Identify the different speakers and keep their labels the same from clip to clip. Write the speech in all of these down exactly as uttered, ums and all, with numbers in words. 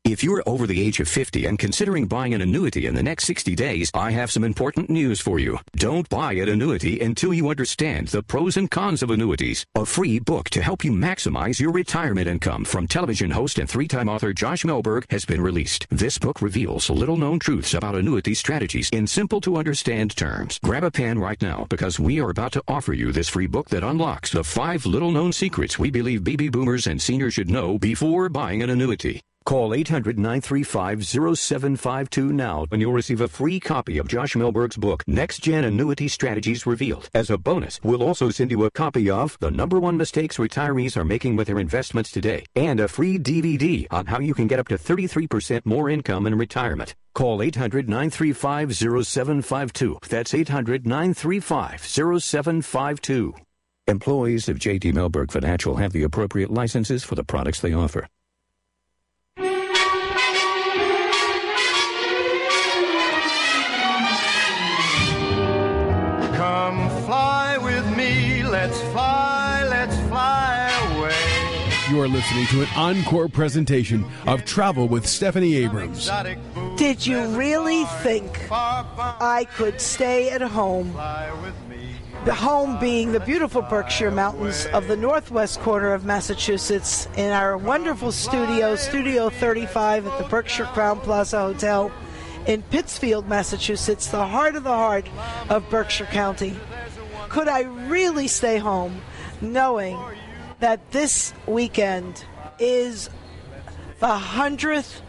Speaker 1: If you're over the age of fifty and considering buying an annuity in the next sixty days, I have some important news for you. Don't buy an annuity until you understand the pros and cons of annuities. A free book to help you maximize your retirement income from television host and three-time author Josh Melberg has been released. This book reveals little-known truths about annuity strategies in simple-to-understand terms. Grab a pen right now because we are about to offer you this free book that unlocks the five little-known secrets we believe baby boomers and seniors should know before buying an annuity. Call eight hundred, nine three five, zero seven five two now and you'll receive a free copy of Josh Melberg's book, Next Gen Annuity Strategies Revealed. As a bonus, we'll also send you a copy of The Number One Mistakes Retirees Are Making with Their Investments Today and a free D V D on how you can get up to thirty-three percent more income in retirement. Call eight hundred, nine three five, zero seven five two. That's eight hundred, nine three five, zero seven five two. Employees of J D. Melberg Financial have the appropriate licenses for the products they offer.
Speaker 2: Come fly with me, let's fly, let's fly away.
Speaker 3: You are listening to an encore presentation of Travel with Stephanie Abrams.
Speaker 4: Did you really think I could stay at home? The home being the beautiful Berkshire Mountains of the northwest corner of Massachusetts in our wonderful studio, Studio thirty-five at the Berkshire Crowne Plaza Hotel in Pittsfield, Massachusetts, the heart of the heart of Berkshire County. Could I really stay home knowing that this weekend is the hundredth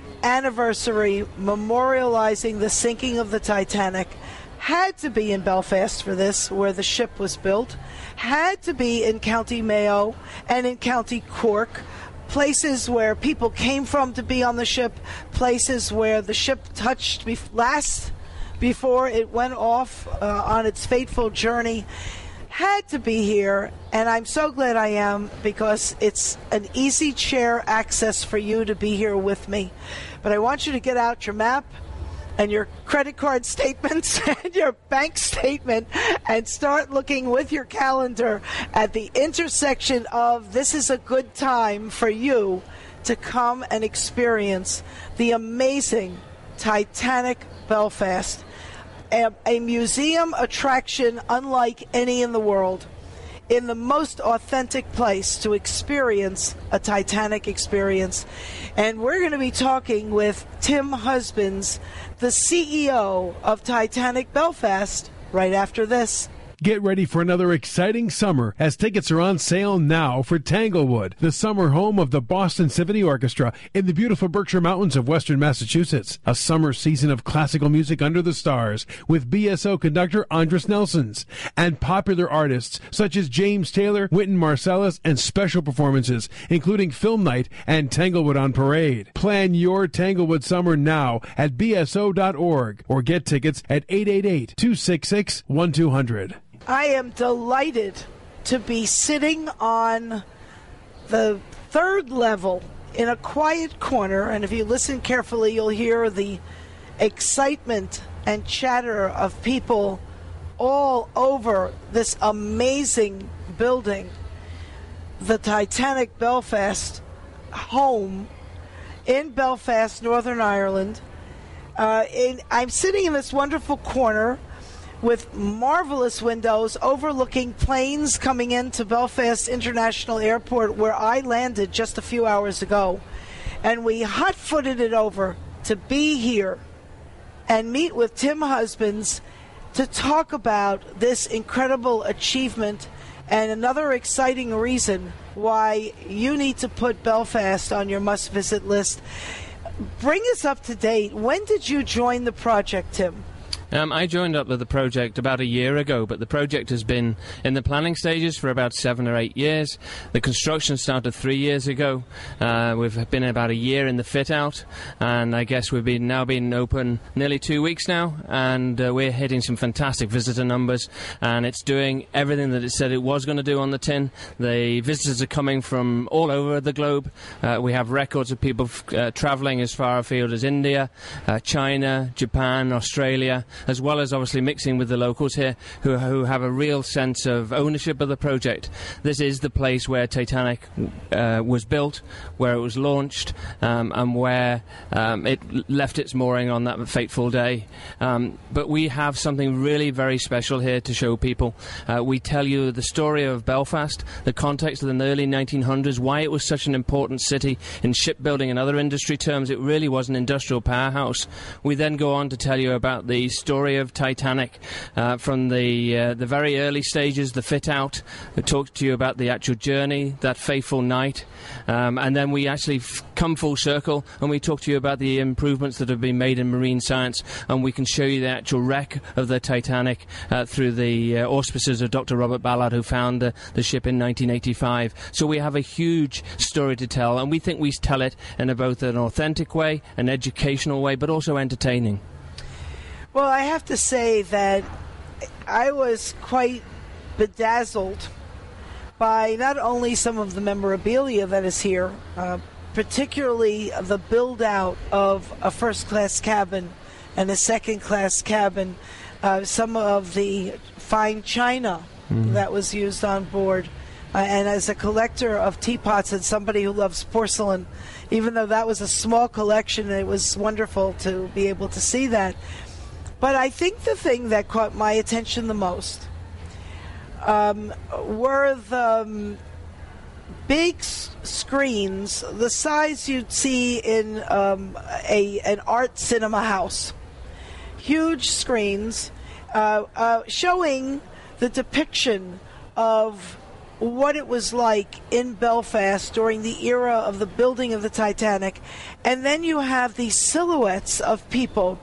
Speaker 4: anniversary memorializing the sinking of the Titanic? Had to be in Belfast for this, where the ship was built. Had to be in County Mayo and in County Cork, places where people came from to be on the ship, places where the ship touched be- last before it went off uh, on its fateful journey. Had to be here, and I'm so glad I am, because it's an easy chair access for you to be here with me. But I want you to get out your map and your credit card statements and your bank statement and start looking with your calendar at the intersection of this is a good time for you to come and experience the amazing Titanic Belfast, a, a museum attraction unlike any in the world, in the most authentic place to experience a Titanic experience. And we're going to be talking with Tim Husbands, the C E O of Titanic Belfast, right after this.
Speaker 3: Get ready for another exciting summer as tickets are on sale now for Tanglewood, the summer home of the Boston Symphony Orchestra in the beautiful Berkshire Mountains of western Massachusetts. A summer season of classical music under the stars with B S O conductor Andris Nelsons and popular artists such as James Taylor, Wynton Marsalis, and special performances including Film Night and Tanglewood on Parade. Plan your Tanglewood summer now at B S O dot org or get tickets at eight eight eight, two six six, one two zero zero.
Speaker 4: I am delighted to be sitting on the third level in a quiet corner, and if you listen carefully, you'll hear the excitement and chatter of people all over this amazing building, the Titanic Belfast home in Belfast, Northern Ireland. Uh, in, I'm sitting in this wonderful corner with marvelous windows overlooking planes coming into Belfast International Airport, where I landed just a few hours ago. And we hot-footed it over to be here and meet with Tim Husbands to talk about this incredible achievement and another exciting reason why you need to put Belfast on your must-visit list. Bring us up to date. When did you join the project, Tim?
Speaker 5: Um, I joined up with the project about a year ago, but the project has been in the planning stages for about seven or eight years. The construction started three years ago. Uh, we've been about a year in the fit-out, and I guess we've been now been open nearly two weeks now, and uh, we're hitting some fantastic visitor numbers, and it's doing everything that it said it was going to do on the tin. The visitors are coming from all over the globe. Uh, we have records of people uh, travelling as far afield as India, uh, China, Japan, Australia. as well as obviously mixing with the locals here who, who have a real sense of ownership of the project. This is the place where Titanic uh, was built, where it was launched, um, and where um, it left its mooring on that fateful day. Um, but we have something really very special here to show people. Uh, we tell you the story of Belfast, the context of the early nineteen hundreds, why it was such an important city in shipbuilding and other industry terms. It really was an industrial powerhouse. We then go on to tell you about the story of Titanic uh, from the uh, the very early stages, the fit out. We talk to you about the actual journey, that fateful night, um, and then we actually f- come full circle and we talk to you about the improvements that have been made in marine science, and we can show you the actual wreck of the Titanic uh, through the uh, auspices of Doctor Robert Ballard, who found the, the ship in nineteen eighty-five. So we have a huge story to tell, and we think we tell it in a, both an authentic way, an educational way, but also entertaining.
Speaker 4: Well, I have to say that I was quite bedazzled by not only some of the memorabilia that is here, uh, particularly the build-out of a first-class cabin and a second-class cabin, uh, some of the fine china mm. that was used on board. Uh, and as a collector of teapots and somebody who loves porcelain, even though that was a small collection, it was wonderful to be able to see that. But I think the thing that caught my attention the most um, were the um, big s- screens, the size you'd see in um, a an art cinema house. Huge screens uh, uh, showing the depiction of what it was like in Belfast during the era of the building of the Titanic. And then you have these silhouettes of people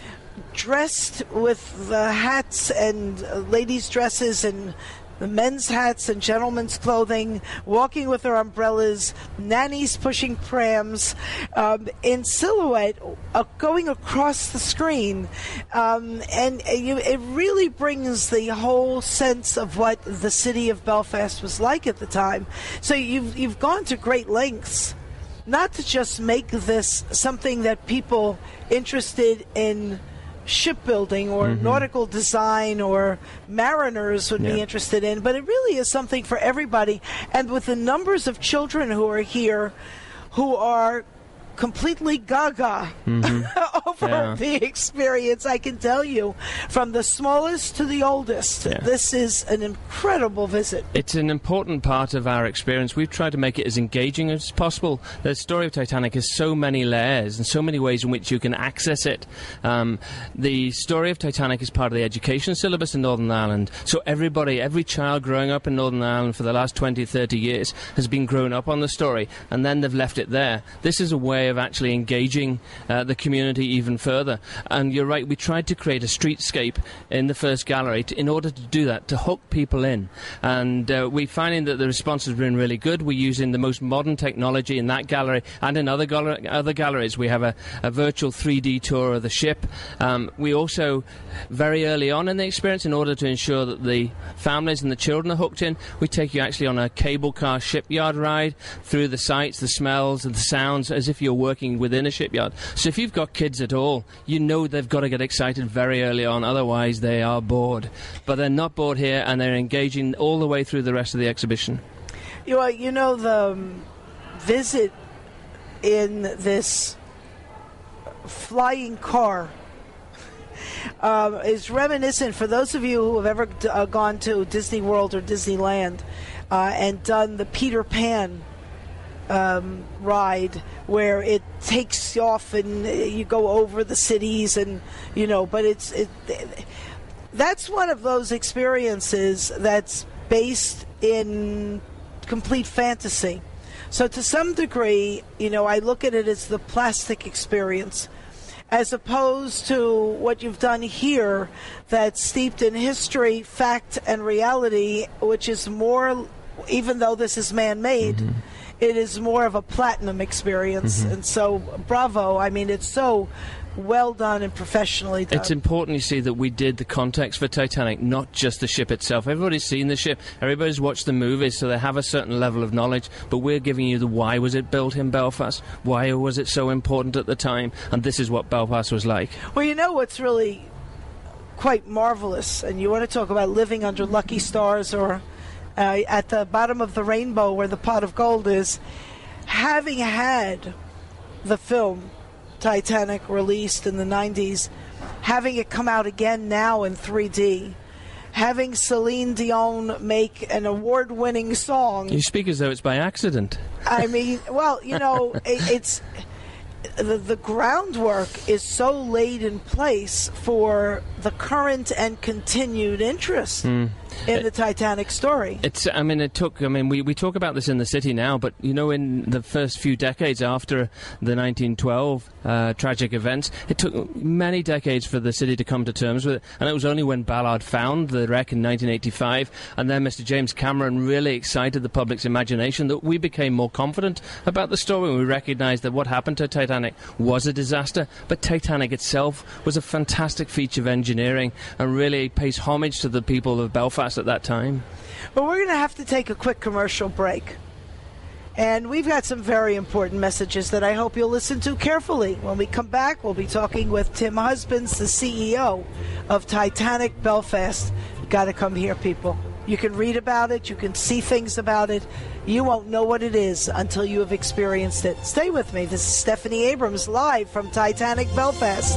Speaker 4: dressed with the hats and uh, ladies' dresses and the men's hats and gentlemen's clothing, walking with their umbrellas, nannies pushing prams, um, in silhouette, uh, going across the screen. Um, and uh, you, it really brings the whole sense of what the city of Belfast was like at the time. So you've, you've gone to great lengths not to just make this something that people interested in shipbuilding or mm-hmm. nautical design or mariners would yeah. be interested in, but it really is something for everybody. And with the numbers of children who are here who are completely gaga mm-hmm. over yeah. the experience, I can tell you, from the smallest to the oldest, yeah. this is an incredible visit.
Speaker 5: It's an important part of our experience. We've tried to make it as engaging as possible. The story of Titanic has so many layers and so many ways in which you can access it. Um, the story of Titanic is part of the education syllabus in Northern Ireland, so everybody, every child growing up in Northern Ireland for the last twenty, thirty years has been grown up on the story, and then they've left it there. This is a way of actually engaging uh, the community even further. And you're right, we tried to create a streetscape in the first gallery to, in order to do that, to hook people in. And uh, we're finding that the response has been really good. We're using the most modern technology in that gallery and in other, gal- other galleries. We have a, a virtual three D tour of the ship. Um, we also, very early on in the experience, in order to ensure that the families and the children are hooked in, we take you actually on a cable car shipyard ride through the sights, the smells, and the sounds, as if you're working within a shipyard. So if you've got kids at all, you know they've got to get excited very early on, otherwise they are bored. But they're not bored here, and they're engaging all the way through the rest of the exhibition.
Speaker 4: You know, you know the um, visit in this flying car um, is reminiscent, for those of you who have ever d- uh, gone to Disney World or Disneyland uh, and done the Peter Pan Um, ride, where it takes you off and you go over the cities, and you know, but it's it, that's one of those experiences that's based in complete fantasy. So to some degree, you know, I look at it as the plastic experience, as opposed to what you've done here that's steeped in history, fact, and reality, which is more, even though this is man-made, mm-hmm. it is more of a platinum experience. Mm-hmm. And so, bravo. I mean, it's so well done and professionally done.
Speaker 5: It's important, you see, that we did the context for Titanic, not just the ship itself. Everybody's seen the ship, everybody's watched the movies, so they have a certain level of knowledge, but we're giving you the why was it built in Belfast, why was it so important at the time, and this is what Belfast was like.
Speaker 4: Well, you know what's really quite marvelous. And you want to talk about living under lucky stars or uh, at the bottom of the rainbow where the pot of gold is. Having had the film Titanic released in the nineties, having it come out again now in three D, having Celine Dion make an award-winning song.
Speaker 5: You speak as though it's by accident.
Speaker 4: I mean, well, you know, it, it's the, the groundwork is so laid in place for the current and continued interest. Mm. In the Titanic story.
Speaker 5: It's. I mean, it took. I mean, we, we talk about this in the city now, but you know, in the first few decades after the nineteen twelve uh, tragic events, it took many decades for the city to come to terms with it. And it was only when Ballard found the wreck in nineteen eighty-five, and then Mister James Cameron really excited the public's imagination, that we became more confident about the story. And we recognised that what happened to Titanic was a disaster, but Titanic itself was a fantastic feat of engineering and really pays homage to the people of Belfast at that time.
Speaker 4: But we're going to have to take a quick commercial break. And we've got some very important messages that I hope you'll listen to carefully. When we come back, we'll be talking with Tim Husbands, the C E O of Titanic Belfast. You've got to come here, people. You can read about it. You can see things about it. You won't know what it is until you have experienced it. Stay with me. This is Stephanie Abrams live from Titanic Belfast.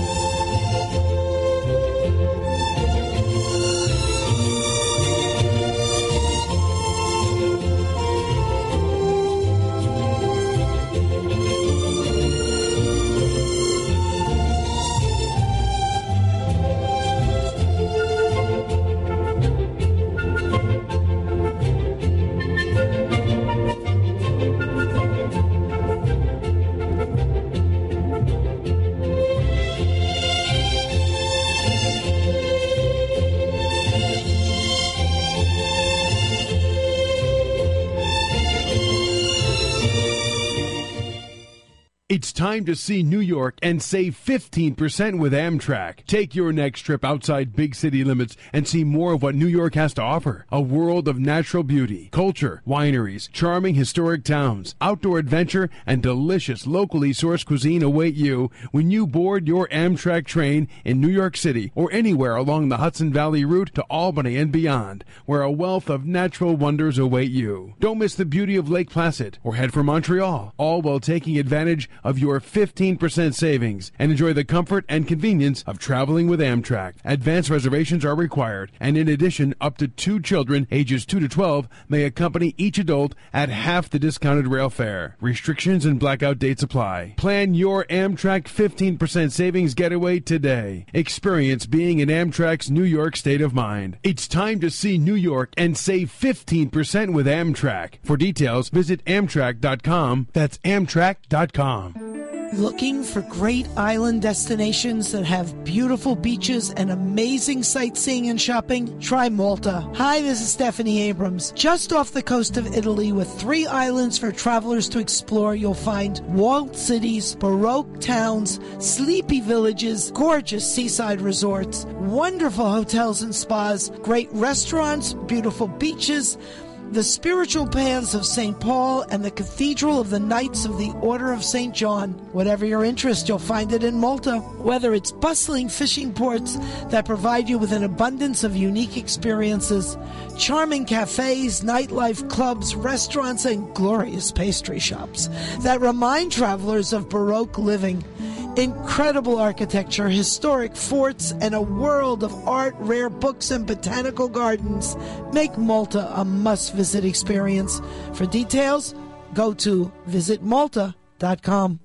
Speaker 3: It's time to see New York and save fifteen percent with Amtrak. Take your next trip outside big city limits and see more of what New York has to offer. A world of natural beauty, culture, wineries, charming historic towns, outdoor adventure, and delicious locally sourced cuisine await you when you board your Amtrak train in New York City or anywhere along the Hudson Valley route to Albany and beyond, where a wealth of natural wonders await you. Don't miss the beauty of Lake Placid or head for Montreal, all while taking advantage of your fifteen percent savings and enjoy the comfort and convenience of traveling with Amtrak. Advance reservations are required, and in addition, up to two children ages two to twelve may accompany each adult at half the discounted rail fare. Restrictions and blackout dates apply. Plan your Amtrak fifteen percent savings getaway today. Experience being in Amtrak's New York state of mind. It's time to see New York and save fifteen percent with Amtrak. For details, visit Amtrak dot com. That's Amtrak dot com.
Speaker 4: Looking for great island destinations that have beautiful beaches and amazing sightseeing and shopping? Try Malta. Hi, this is Stephanie Abrams. Just off the coast of Italy with three islands for travelers to explore, you'll find walled cities, baroque towns, sleepy villages, gorgeous seaside resorts, wonderful hotels and spas, great restaurants, beautiful beaches, the spiritual paths of Saint Paul, and the Cathedral of the Knights of the Order of Saint John. Whatever your interest, you'll find it in Malta. Whether it's bustling fishing ports that provide you with an abundance of unique experiences, charming cafes, nightlife clubs, restaurants, and glorious pastry shops that remind travelers of Baroque living, incredible architecture, historic forts, and a world of art, rare books, and botanical gardens make Malta a must-visit experience. For details, go to visit malta dot com.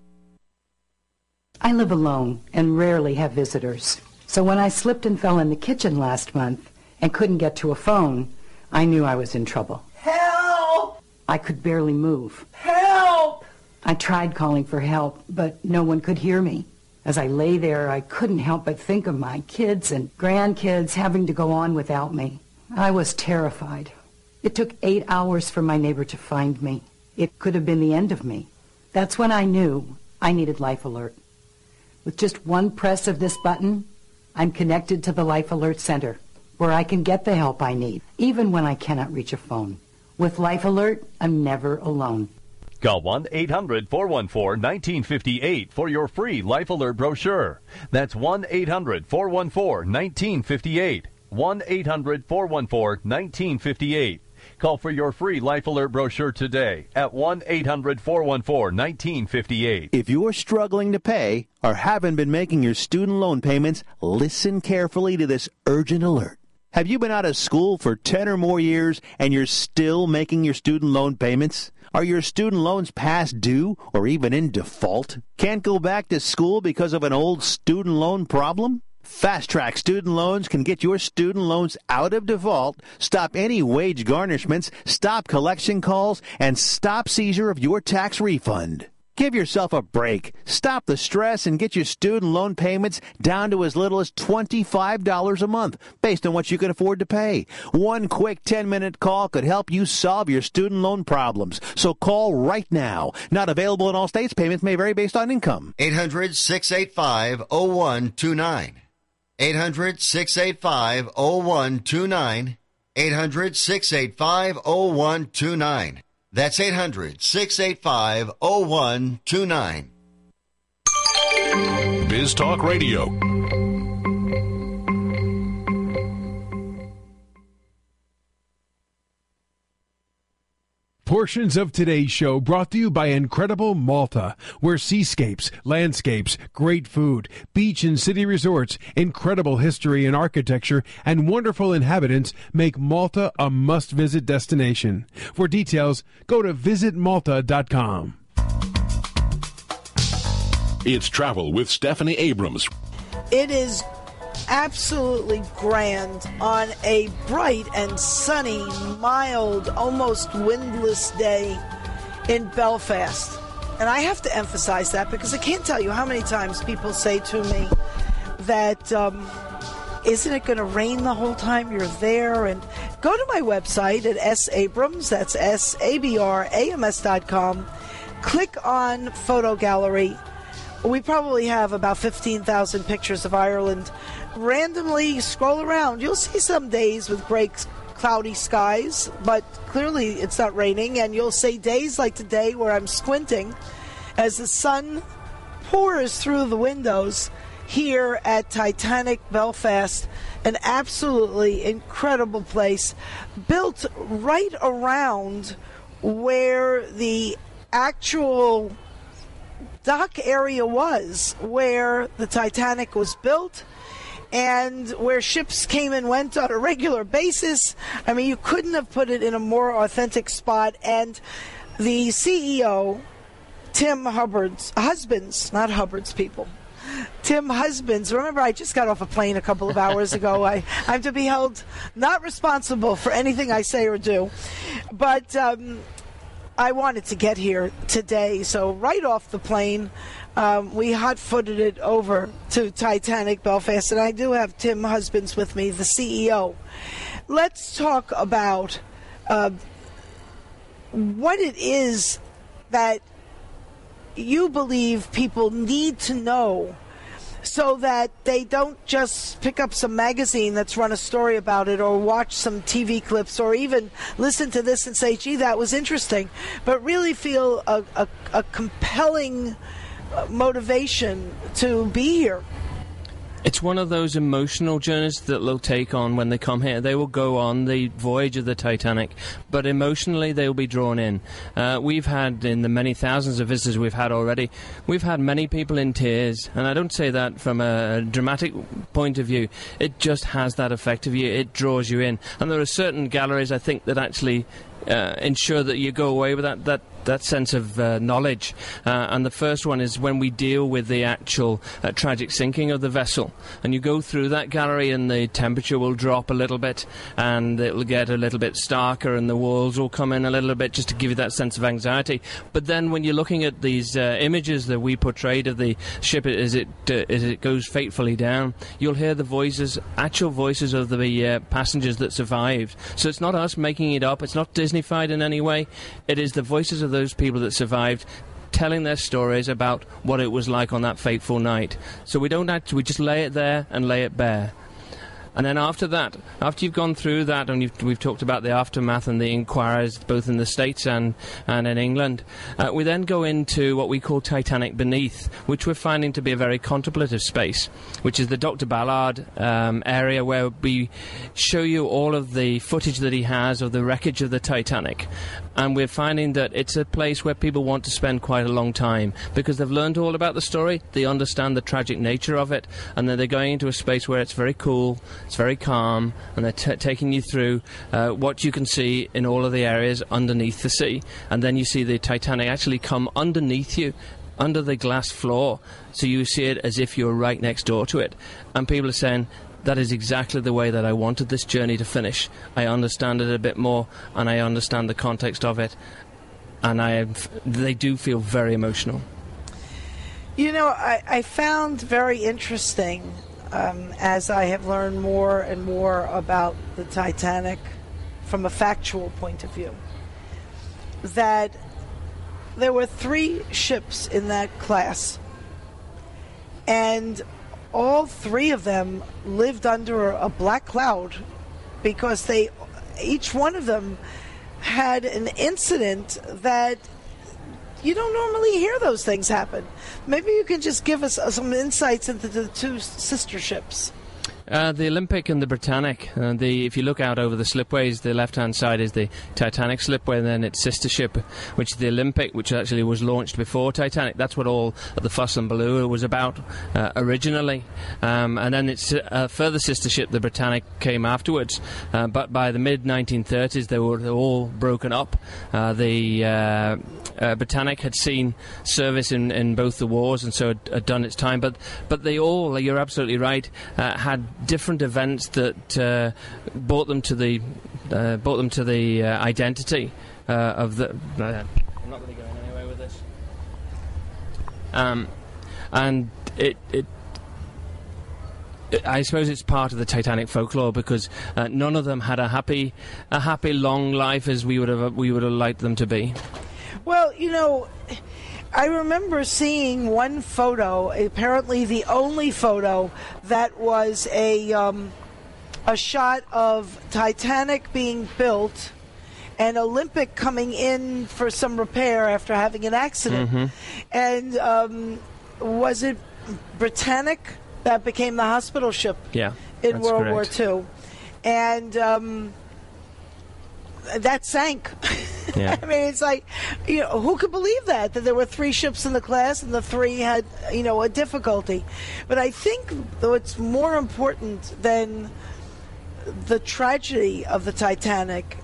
Speaker 6: I live alone and rarely have visitors. So when I slipped and fell in the kitchen last month and couldn't get to a phone, I knew I was in trouble.
Speaker 4: Help!
Speaker 6: I could barely move.
Speaker 4: Help!
Speaker 6: I tried calling for help, but no one could hear me. As I lay there, I couldn't help but think of my kids and grandkids having to go on without me. I was terrified. It took eight hours for my neighbor to find me. It could have been the end of me. That's when I knew I needed Life Alert. With just one press of this button, I'm connected to the Life Alert Center, where I can get the help I need, even when I cannot reach a phone. With Life Alert, I'm never alone.
Speaker 7: Call one eight hundred four one four one nine five eight for your free Life Alert brochure. That's one eight hundred four one four one nine five eight. one eight hundred four one four one nine five eight. Call for your free Life Alert brochure today at one eight hundred four one four one nine five eight.
Speaker 8: If you're struggling to pay or haven't been making your student loan payments, listen carefully to this urgent alert. Have you been out of school for ten or more years and you're still making your student loan payments? Are your student loans past due or even in default? Can't go back to school because of an old student loan problem? Fast Track Student Loans can get your student loans out of default, stop any wage garnishments, stop collection calls, and stop seizure of your tax refund. Give yourself a break. Stop the stress and get your student loan payments down to as little as twenty-five dollars a month, based on what you can afford to pay. One quick ten-minute call could help you solve your student loan problems. So call right now. Not available in all states. Payments may vary based on income.
Speaker 9: eight hundred six eight five oh one two nine. eight hundred six eight five oh one two nine. eight hundred six eight five oh one two nine. That's eight hundred six eight five oh one two nine.
Speaker 10: Biz Talk Radio.
Speaker 3: Portions of today's show brought to you by Incredible Malta, where seascapes, landscapes, great food, beach and city resorts, incredible history and architecture, and wonderful inhabitants make Malta a must-visit destination. For details, go to visit malta dot com.
Speaker 10: It's Travel with Stephanie Abrams.
Speaker 4: It is absolutely grand on a bright and sunny, mild, almost windless day in Belfast. And I have to emphasize that because I can't tell you how many times people say to me that, um, isn't it going to rain the whole time you're there? And go to my website at S Abrams, that's S A B R A M S dot com. Click on Photo Gallery. We probably have about fifteen thousand pictures of Ireland. Randomly scroll around. You'll see some days with gray, cloudy skies, but clearly it's not raining. And you'll see days like today where I'm squinting as the sun pours through the windows here at Titanic Belfast, an absolutely incredible place built right around where the actual dock area was, where the Titanic was built and where ships came and went on a regular basis. I mean, you couldn't have put it in a more authentic spot. And the C E O, Tim Hubbard's, Husbands, not Hubbard's people, Tim Husbands, remember I just got off a plane a couple of hours ago. I, I'm to be held not responsible for anything I say or do. But um, I wanted to get here today, so right off the plane, um, we hot-footed it over to Titanic Belfast, and I do have Tim Husbands with me, the C E O. Let's talk about uh, what it is that you believe people need to know so that they don't just pick up some magazine that's run a story about it or watch some T V clips or even listen to this and say, gee, that was interesting, but really feel a, a, a compelling motivation to be here.
Speaker 5: It's one of those emotional journeys that they'll take on when they come here. They will go on the voyage of the Titanic, but emotionally they'll be drawn in. Uh, we've had, in the many thousands of visitors we've had already, we've had many people in tears, and I don't say that from a dramatic point of view. It just has that effect of you. It draws you in. And there are certain galleries, I think, that actually uh, ensure that you go away with that, that that sense of uh, knowledge. Uh, and the first one is when we deal with the actual uh, tragic sinking of the vessel. And you go through that gallery and the temperature will drop a little bit and it'll get a little bit starker and the walls will come in a little bit just to give you that sense of anxiety. But then when you're looking at these uh, images that we portrayed of the ship as it, uh, as it goes fatefully down, you'll hear the voices, actual voices of the uh, passengers that survived. So it's not us making it up. It's not Disney-fied in any way. It is the voices of those people that survived telling their stories about what it was like on that fateful night. So we don't actually, we just lay it there and lay it bare. And then after that, after you've gone through that, and you've, we've talked about the aftermath and the inquiries both in the States and, and in England, uh, we then go into what we call Titanic Beneath, which we're finding to be a very contemplative space, which is the Doctor Ballard um, area, where we show you all of the footage that he has of the wreckage of the Titanic. And we're finding that it's a place where people want to spend quite a long time because they've learned all about the story, they understand the tragic nature of it, and then they're going into a space where it's very cool, it's very calm, and they're t- taking you through uh, what you can see in all of the areas underneath the sea. And then you see the Titanic actually come underneath you, under the glass floor, so you see it as if you're right next door to it. And people are saying, that is exactly the way that I wanted this journey to finish. I understand it a bit more, and I understand the context of it, and I have, they do feel very emotional.
Speaker 4: You know, I, I found very interesting, um, as I have learned more and more about the Titanic from a factual point of view, that there were three ships in that class, and all three of them lived under a black cloud because they, each one of them had an incident that you don't normally hear those things happen. Maybe you can just give us some insights into the two sister ships.
Speaker 5: Uh, the Olympic and the Britannic. Uh, the if you look out over the slipways, the left-hand side is the Titanic slipway, and then its sister ship, which is the Olympic, which actually was launched before Titanic. That's what all the fuss and balloo was about uh, originally. Um, and then its uh, further sister ship, the Britannic, came afterwards. Uh, but by the mid nineteen thirties, they were all broken up. Uh, the uh, uh, Britannic had seen service in, in both the wars, and so had, had done its time. But but they all, you're absolutely right, uh, had different events that uh, brought them to the uh, brought them to the uh, identity uh, of the. Uh, I'm not really going anywhere with this. Um, and it, it, it, I suppose it's part of the Titanic folklore because uh, none of them had a happy, a happy long life as we would have we would have liked them to be.
Speaker 4: Well, you know, I remember seeing one photo, apparently the only photo, that was a um, a shot of Titanic being built and Olympic coming in for some repair after having an accident.
Speaker 5: Mm-hmm.
Speaker 4: And um, was it Britannic that became the hospital ship
Speaker 5: yeah,
Speaker 4: in World
Speaker 5: correct.
Speaker 4: War Two? And um, that sank.
Speaker 5: Yeah.
Speaker 4: I mean, it's like, you know, who could believe that, that there were three ships in the class and the three had, you know, a difficulty. But I think what's more important than the tragedy of the Titanic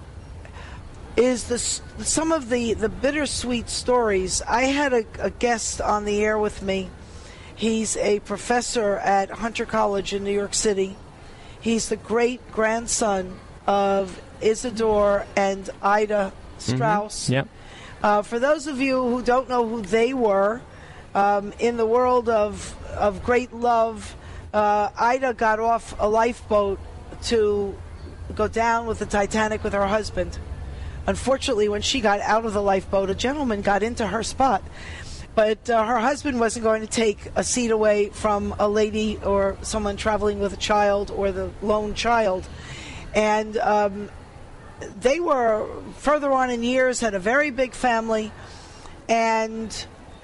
Speaker 4: is the, some of the, the bittersweet stories. I had a, a guest on the air with me. He's a professor at Hunter College in New York City. He's the great-grandson of Isidore and Ida Strauss.
Speaker 5: Mm-hmm. Yep.
Speaker 4: Uh, for those of you who don't know who they were, um, in the world of of great love, uh, Ida got off a lifeboat to go down with the Titanic with her husband. Unfortunately, when she got out of the lifeboat, a gentleman got into her spot. But uh, her husband wasn't going to take a seat away from a lady or someone traveling with a child or the lone child. And um, they were further on in years, had a very big family, and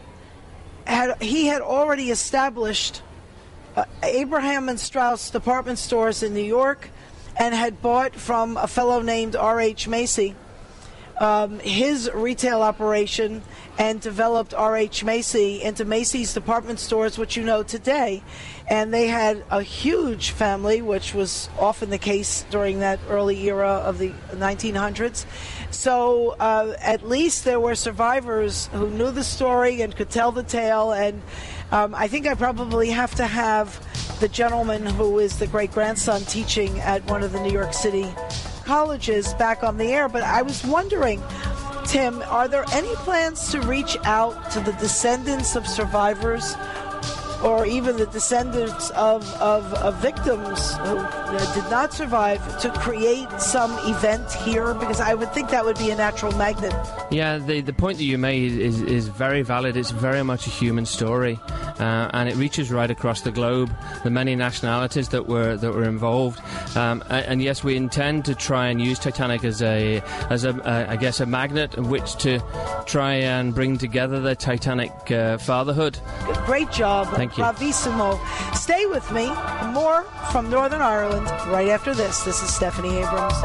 Speaker 4: had he had already established uh, Abraham and Strauss department stores in New York and had bought from a fellow named R H Macy um, his retail operation and developed R H Macy into Macy's department stores, which you know today. And they had a huge family, which was often the case during that early era of the nineteen hundreds. So uh, at least there were survivors who knew the story and could tell the tale. And um, I think I probably have to have the gentleman who is the great-grandson teaching at one of the New York City colleges back on the air. But I was wondering, Tim, are there any plans to reach out to the descendants of survivors or even the descendants of, of, of victims who you know, did not survive to create some event here? Because I would think that would be a natural magnet.
Speaker 5: Yeah, the the point that you made is, is very valid. It's very much a human story. uh, and it reaches right across the globe, the many nationalities that were that were involved. Um, and, and yes, we intend to try and use Titanic as a, as a, uh, I guess, a magnet in which to try and bring together the Titanic uh, fatherhood.
Speaker 4: Great job.
Speaker 5: Thank you.
Speaker 4: Bravissimo. Stay with me. More from Northern Ireland right after this. This is Stephanie Abrams.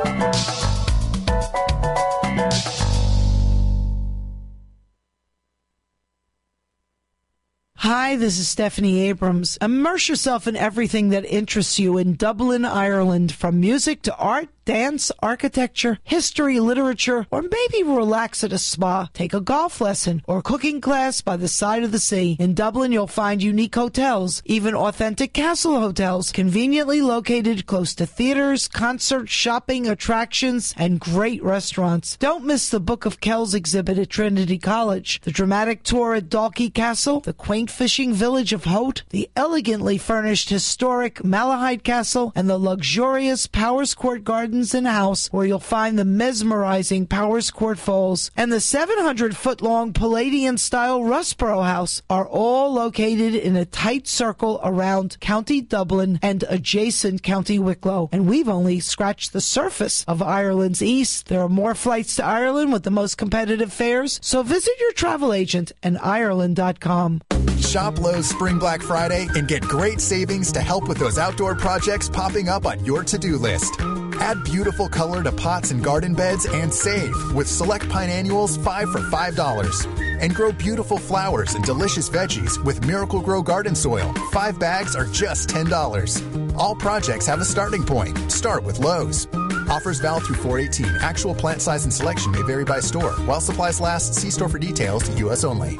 Speaker 4: Hi, this is Stephanie Abrams. Immerse yourself in everything that interests you in Dublin, Ireland, from music to art, dance, architecture, history, literature, or maybe relax at a spa, take a golf lesson, or cooking class by the side of the sea. In Dublin, you'll find unique hotels, even authentic castle hotels, conveniently located close to theaters, concerts, shopping, attractions, and great restaurants. Don't miss the Book of Kells exhibit at Trinity College, the dramatic tour at Dalkey Castle, the quaint fishing village of Hote, the elegantly furnished historic Malahide Castle, and the luxurious Powers Court Gardens and House, where you'll find the mesmerizing Powers Court Falls, and the seven hundred foot long Palladian-style Rusborough House, are all located in a tight circle around County Dublin and adjacent County Wicklow. And we've only scratched the surface of Ireland's east. There are more flights to Ireland with the most competitive fares, so visit your travel agent and Ireland dot com.
Speaker 11: Shop Lowe's Spring Black Friday and get great savings to help with those outdoor projects popping up on your to-do list. Add beautiful color to pots and garden beds and save with select pine annuals five for five dollars. And grow beautiful flowers and delicious veggies with Miracle Grow Garden Soil. Five bags are just ten dollars. All projects have a starting point. Start with Lowe's. Offers valid through four eighteen. Actual plant size and selection may vary by store. While supplies last, see store for details. U S only.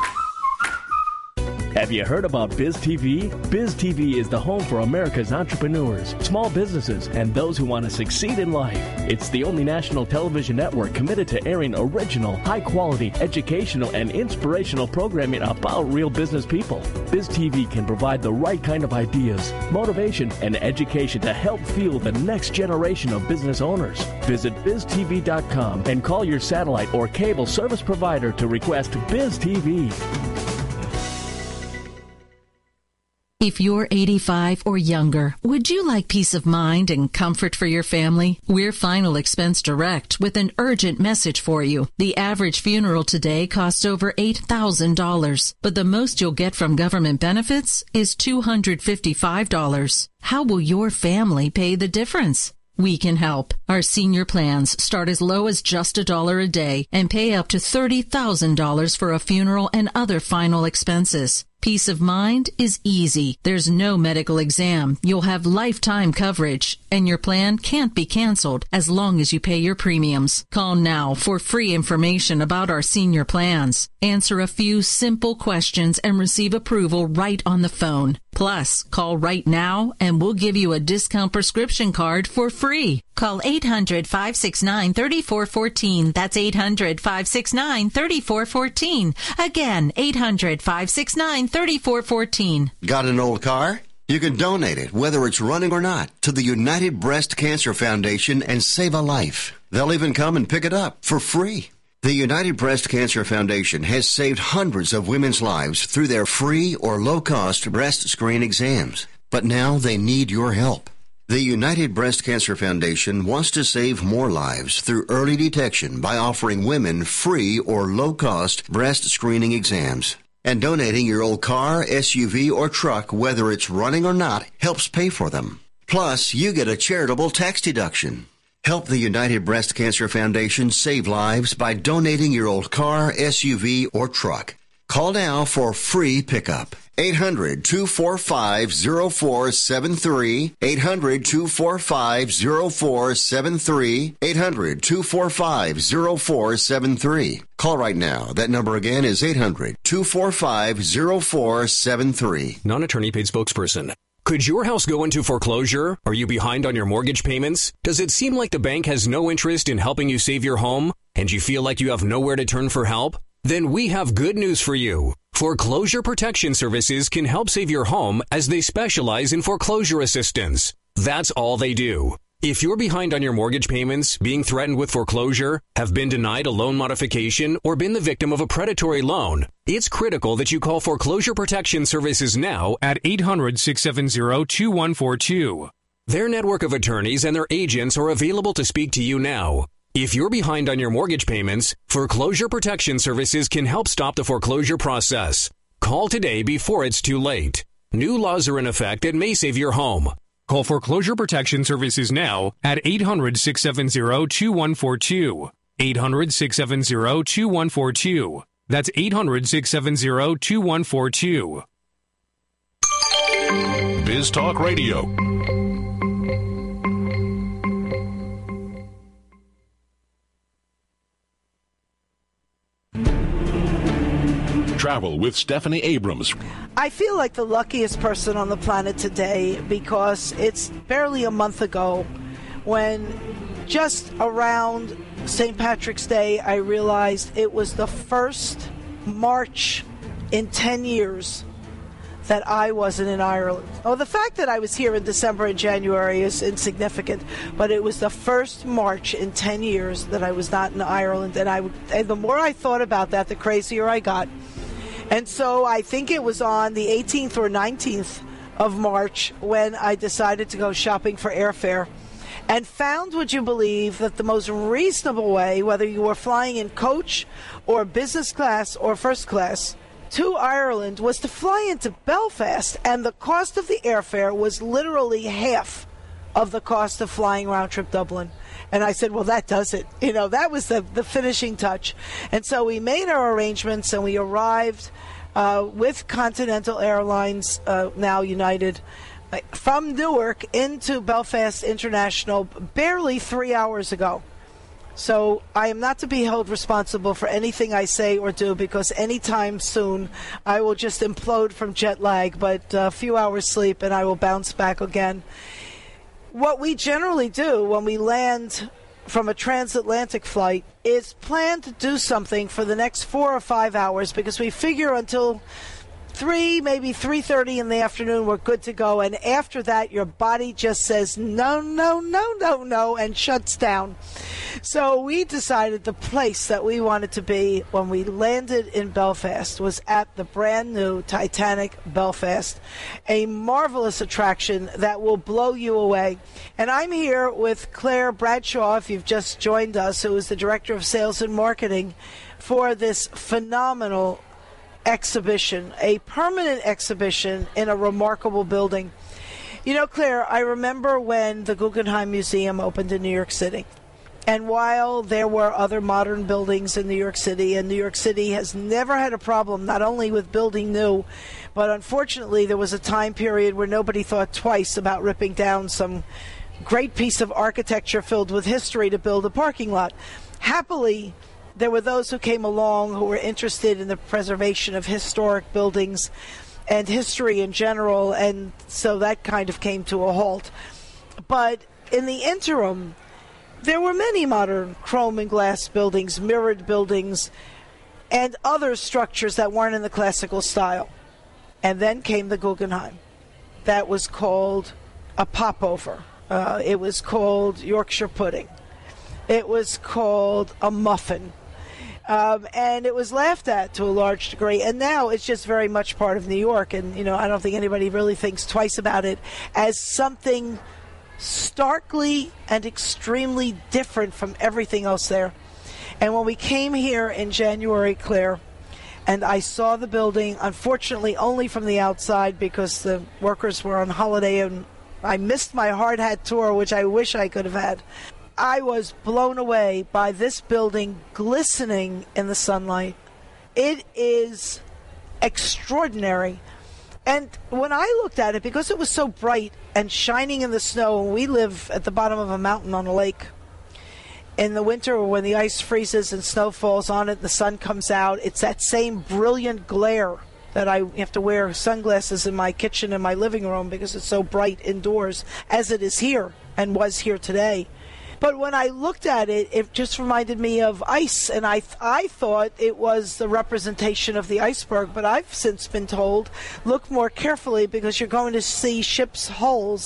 Speaker 12: Have you heard about BizTV? BizTV is the home for America's entrepreneurs, small businesses, and those who want to succeed in life. It's the only national television network committed to airing original, high-quality, educational, and inspirational programming about real business people. BizTV can provide the right kind of ideas, motivation, and education to help fuel the next generation of business owners. Visit biz T V dot com and call your satellite or cable service provider to request BizTV.
Speaker 13: If you're eighty-five or younger, would you like peace of mind and comfort for your family? We're Final Expense Direct with an urgent message for you. The average funeral today costs over eight thousand dollars, but the most you'll get from government benefits is two hundred fifty-five dollars. How will your family pay the difference? We can help. Our senior plans start as low as just a dollar a day and pay up to thirty thousand dollars for a funeral and other final expenses. Peace of mind is easy. There's no medical exam. You'll have lifetime coverage, and your plan can't be canceled as long as you pay your premiums. Call now for free information about our senior plans. Answer a few simple questions and receive approval right on the phone. Plus, call right now and we'll give you a discount prescription card for free. Call eight hundred, five six nine, three four one four. That's eight hundred, five six nine, three four one four. Again, eight hundred, five six nine, three four one four.
Speaker 9: Got an old car? You can donate it, whether it's running or not, to the United Breast Cancer Foundation and save a life. They'll even come and pick it up for free. The United Breast Cancer Foundation has saved hundreds of women's lives through their free or low-cost breast screen exams. But now they need your help. The United Breast Cancer Foundation wants to save more lives through early detection by offering women free or low-cost breast screening exams. And donating your old car, S U V, or truck, whether it's running or not, helps pay for them. Plus, you get a charitable tax deduction. Help the United Breast Cancer Foundation save lives by donating your old car, S U V, or truck. Call now for free pickup. eight hundred, two four five, zero four seven three. eight hundred, two four five, zero four seven three. eight hundred, two four five, zero four seven three. Call right now. That number again is eight hundred, two four five, zero four seven three.
Speaker 14: Non-attorney paid spokesperson. Could your house go into foreclosure? Are you behind on your mortgage payments? Does it seem like the bank has no interest in helping you save your home? And you feel like you have nowhere to turn for help? Then we have good news for you. Foreclosure Protection Services can help save your home as they specialize in foreclosure assistance. That's all they do. If you're behind on your mortgage payments, being threatened with foreclosure, have been denied a loan modification, or been the victim of a predatory loan, it's critical that you call Foreclosure Protection Services now at eight hundred, six seven zero, two one four two. Their network of attorneys and their agents are available to speak to you now. If you're behind on your mortgage payments, Foreclosure Protection Services can help stop the foreclosure process. Call today before it's too late. New laws are in effect that may save your home. Call Foreclosure Protection Services now at eight hundred, six seven zero, two one four two. eight hundred, six seven zero, two one four two. That's eight hundred, six seven zero, two one four two.
Speaker 10: Biz Talk Radio. Travel with Stephanie Abrams.
Speaker 4: I feel like the luckiest person on the planet today because it's barely a month ago when just around Saint Patrick's Day I realized it was the first March in ten years that I wasn't in Ireland. Oh, the fact that I was here in December and January is insignificant, but it was the first March in ten years that I was not in Ireland, and I and the more I thought about that, the crazier I got. And so I think it was on the eighteenth or nineteenth of March when I decided to go shopping for airfare and found, would you believe, that the most reasonable way, whether you were flying in coach or business class or first class, to Ireland was to fly into Belfast, and the cost of the airfare was literally half of the cost of flying round-trip Dublin. And I said, well, that does it. You know, that was the, the finishing touch. And so we made our arrangements, and we arrived uh, with Continental Airlines, uh, now United, uh, from Newark into Belfast International barely three hours ago. So I am not to be held responsible for anything I say or do, because anytime soon I will just implode from jet lag, but a few hours sleep and I will bounce back again. What we generally do when we land from a transatlantic flight is plan to do something for the next four or five hours, because we figure until three, maybe three thirty in the afternoon, we're good to go. And after that, your body just says no, no, no, no, no, and shuts down. So we decided the place that we wanted to be when we landed in Belfast was at the brand new Titanic Belfast, a marvelous attraction that will blow you away. And I'm here with Claire Bradshaw, if you've just joined us, who is the Director of Sales and Marketing for this phenomenal exhibition, a permanent exhibition in a remarkable building. You know, Claire, I remember when the Guggenheim Museum opened in New York City. And while there were other modern buildings in New York City, and New York City has never had a problem not only with building new, but unfortunately there was a time period where nobody thought twice about ripping down some great piece of architecture filled with history to build a parking lot. Happily, there were those who came along who were interested in the preservation of historic buildings and history in general, and so that kind of came to a halt. But in the interim, there were many modern chrome and glass buildings, mirrored buildings, and other structures that weren't in the classical style. And then came the Guggenheim. That was called a popover. Uh, it was called Yorkshire pudding. It was called a muffin. Um, and it was laughed at to a large degree. And now it's just very much part of New York. And, you know, I don't think anybody really thinks twice about it as something starkly and extremely different from everything else there. And when we came here in January, Claire, and I saw the building, unfortunately only from the outside because the workers were on holiday and I missed my hard hat tour, which I wish I could have had. I was blown away by this building glistening in the sunlight. It is extraordinary. And when I looked at it, because it was so bright and shining in the snow, and we live at the bottom of a mountain on a lake, in the winter when the ice freezes and snow falls on it, the sun comes out, it's that same brilliant glare that I have to wear sunglasses in my kitchen and my living room because it's so bright indoors, as it is here and was here today. But when I looked at it, it just reminded me of ice, and I th- I thought it was the representation of the iceberg, but I've since been told, look more carefully because you're going to see ships' hulls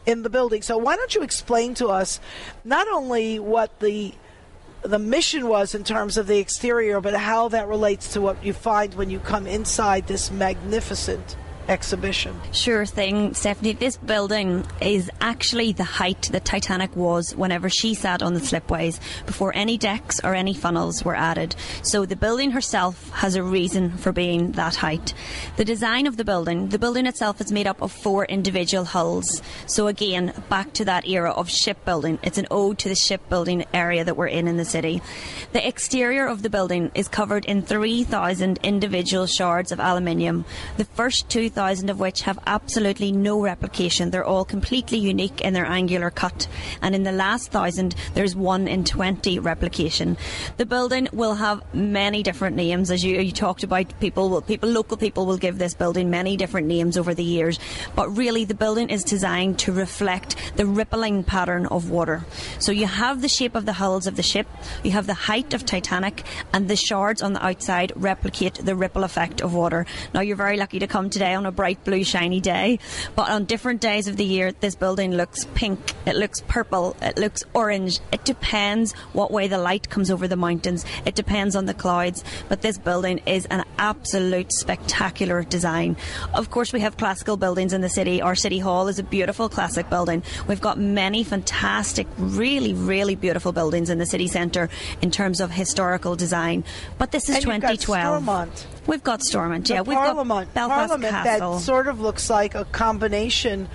Speaker 4: in the building. So why don't you explain to us not only what the the mission was in terms of the exterior, but how that relates to what you find when you come inside this magnificent exhibition.
Speaker 15: Sure thing, Stephanie. This building is actually the height that Titanic was whenever she sat on the slipways, before any decks or any funnels were added. So the building herself has a reason for being that height. The design of the building, the building itself is made up of four individual hulls. So again, back to that era of shipbuilding. It's an ode to the shipbuilding area that we're in in the city. The exterior of the building is covered in three thousand individual shards of aluminium. The first two thousand of which have absolutely no replication. They're all completely unique in their angular cut. And in the last thousand, there's one in twenty replication. The building will have many different names, as you, you talked about. People, will, people, local people will give this building many different names over the years. But really, the building is designed to reflect the rippling pattern of water. So you have the shape of the hulls of the ship, you have the height of Titanic, and the shards on the outside replicate the ripple effect of water. Now, you're very lucky to come today on a bright blue shiny day, but on different days of the year this building looks pink, it looks purple, it looks orange. It depends what way the light comes over the mountains, it depends on the clouds, but this building is an absolute spectacular design. Of course, we have classical buildings in the city. Our City Hall is a beautiful classic building. We've got many fantastic, really really beautiful buildings in the city centre in terms of historical design, but this is
Speaker 4: and
Speaker 15: twenty twelve.
Speaker 4: You've got Stormont.
Speaker 15: We've got Stormont, yeah.
Speaker 4: The
Speaker 15: We've
Speaker 4: Parliament,
Speaker 15: got Belfast
Speaker 4: Parliament
Speaker 15: Castle.
Speaker 4: That sort of looks like a combination